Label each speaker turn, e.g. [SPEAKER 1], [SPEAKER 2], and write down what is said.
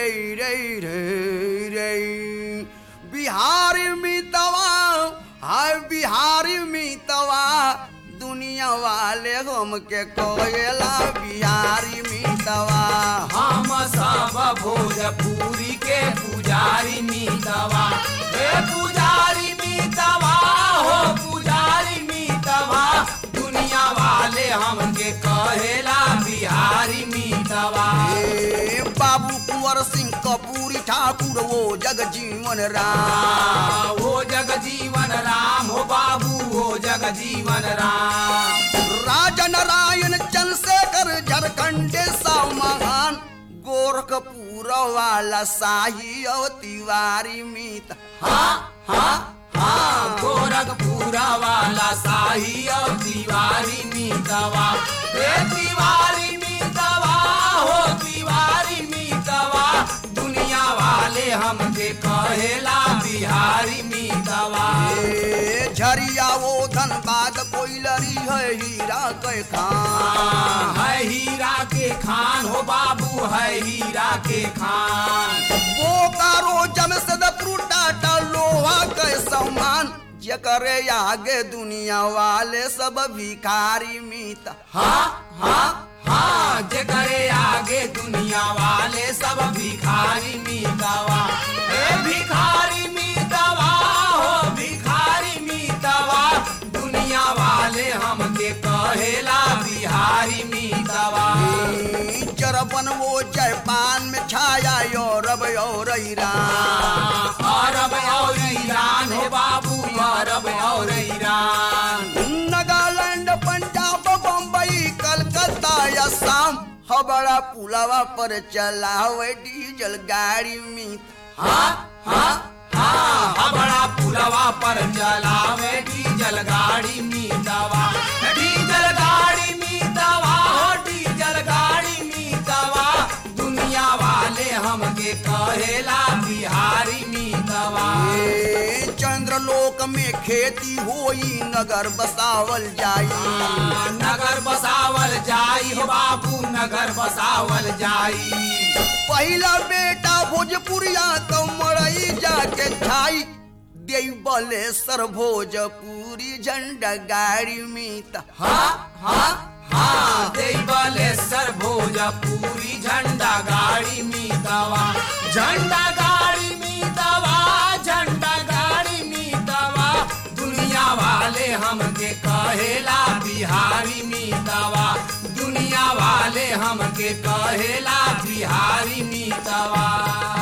[SPEAKER 1] रे रे रे बिहारी मितवा हाय बिहारी मितवा दुनिया वाले हमके कोयला बिहारी मितवा
[SPEAKER 2] हम सब भोजपुरी के पुजारी मितवा हे पुजारी मितवा हो पुजारी मितवा दुनिया वाले हमके कहेला बिहारी मितवा
[SPEAKER 1] बाबू कुंवर सिंह कपूरी ठाकुर वो जगजीवन राम
[SPEAKER 2] वो जगजीवन राम हो बाबू हो जगजीवन राम
[SPEAKER 1] राजा नारायण चंद्रशेखर झारखंडे साव महान गोरखपुर वाला शाही और तिवारी मित
[SPEAKER 2] गोरखपुर वाला शाही और तिवारी मितवा हे तिवारी मितवा हो तिवारी मितवा दुनिया वाले हमके कहेला बिहारी मितवा
[SPEAKER 1] झरिया वो धनबाद कोइलरी है हीरा के खान
[SPEAKER 2] है हीरा के खान हो बाबू है हीरा के खान
[SPEAKER 1] बोकारो जमशेदपुर टाटा लोहा के सम्मान जकरे आगे दुनिया वाले सब भिखारी मित
[SPEAKER 2] जकरे आगे दुनिया वाले सब भिखारी मितवा हे भिखारी मितवा हो भिखारी मितवा दुनिया वाले हमके कहेला बिहारी मितवा
[SPEAKER 1] चरबन वो जापान में छाया यूरोप और ईरान
[SPEAKER 2] अरब और ईरान हो बाबू अरब और ईरान
[SPEAKER 1] नागालैंड पंजाब बम्बई कलकत्ता असम हबड़ा पुलवा पर चलावे डीजल गाड़ी में
[SPEAKER 2] बड़ा पुलवा पर चलावे डीजल गाड़ी मितवा डीजल गाड़ी मितवा हो डीजल गाड़ी मितवा दुनिया वाले हमके कहेला बिहारी मितवा
[SPEAKER 1] चंद्रलोक में खेती होई नगर बसावल जाई
[SPEAKER 2] नगर बसावल जाई हो बाबू नगर बसावल जाई
[SPEAKER 1] पहला बेटा भोजपुरिया तो मरई जाके छाई देई बलेसर भोजपुरी झंडा गाड़ी मित
[SPEAKER 2] देई बलेसर भोजपुरी झंडा गाड़ी मितवा झंडा गाड़ी मितवा झंडा गाड़ी मितवा दुनिया वाले हमके कहेला बिहारी मितवा दुनिया वाले हमके कहेला बिहारी मितवा।